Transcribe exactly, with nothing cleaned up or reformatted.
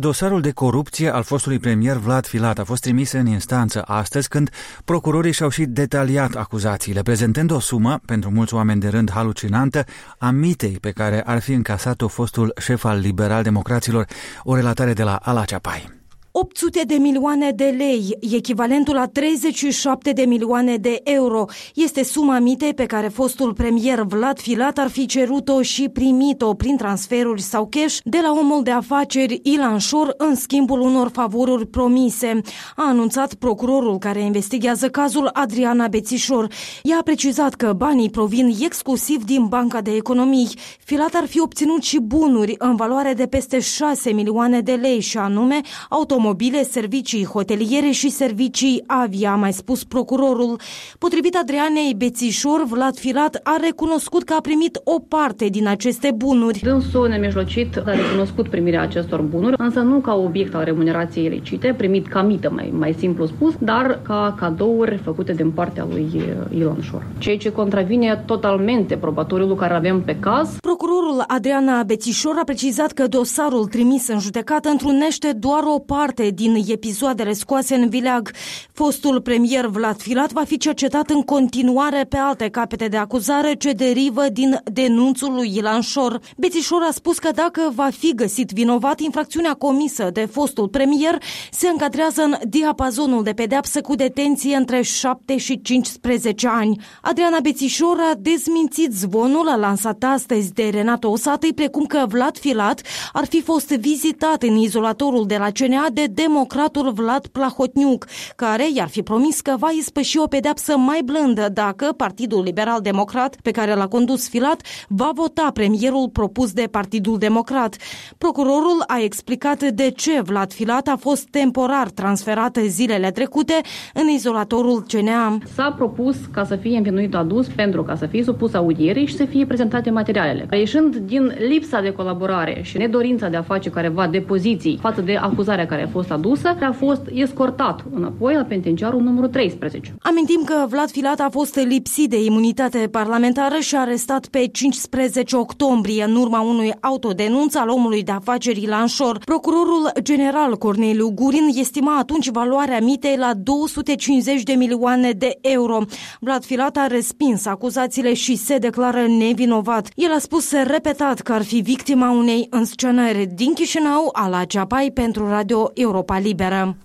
Dosarul de corupție al fostului premier Vlad Filat a fost trimis în instanță astăzi, când procurorii și-au și detaliat acuzațiile, prezentând o sumă, pentru mulți oameni de rând halucinantă, a mitei pe care ar fi încasat-o fostul șef al liberal-democraților. O relatare de la Ala Ceapai. opt sute de milioane de lei, echivalentul la treizeci și șapte de milioane de euro, este suma mitei pe care fostul premier Vlad Filat ar fi cerut-o și primit-o prin transferuri sau cash de la omul de afaceri Ilan Șor în schimbul unor favoruri promise, a anunțat procurorul care investigează cazul, Adriana Bețișor. Ea a precizat că banii provin exclusiv din Banca de Economii. Filat ar fi obținut și bunuri în valoare de peste șase milioane de lei, și anume automobile, servicii hoteliere și servicii avia, a mai spus procurorul. Potrivit Adrianei Bețișor, Vlad Filat a recunoscut că a primit o parte din aceste bunuri. Dânsul nemijlocit a recunoscut primirea acestor bunuri, însă nu ca obiect al remunerației ilicite, primit ca mită, mai, mai simplu spus, dar ca cadouri făcute din partea lui Ilan Șor. Ceea ce contravine totalmente probatoriului care avem pe caz. Procurorul Adriana Bețișor a precizat că dosarul trimis în judecată întrunește doar o parte din episoadele scoase în vileag. Fostul premier Vlad Filat va fi cercetat în continuare pe alte capete de acuzare ce derivă din denunțul lui Ilan Șor. Bețișor a spus că dacă va fi găsit vinovat, infracțiunea comisă de fostul premier se încadrează în diapazonul de pedeapsă cu detenție între șapte și cincisprezece ani. Adriana Bețișor a dezmințit zvonul lansat astăzi de Renato Osatăi, precum că Vlad Filat ar fi fost vizitat în izolatorul de la C N A de democratul Vlad Plahotniuc, care i-ar fi promis că va ispăși o pedeapsă mai blândă dacă Partidul Liberal-Democrat, pe care l-a condus Filat, va vota premierul propus de Partidul Democrat. Procurorul a explicat de ce Vlad Filat a fost temporar transferat zilele trecute în izolatorul C N A. S-a propus ca să fie învinuit adus pentru ca să fie supus audierii și să fie prezentate materialele. Ieșind din lipsa de colaborare și nedorința de a face careva depoziții față de acuzarea care a fost adusă, a fost escortat înapoi la penitenciarul numărul treisprezece. Amintim că Vlad Filat a fost lipsit de imunitate parlamentară și arestat pe cincisprezece octombrie în urma unui autodenunț al omului de afaceri Ilan Șor. Procurorul general Corneliu Gurin estima atunci valoarea mitei la două sute cincizeci de milioane de euro. Vlad Filat a respins acuzațiile și se declară nevinovat. El a spus repetat că ar fi victima unei înscenări. Din Chișinău, Ala Ceapai pentru Radio Europa Liberă.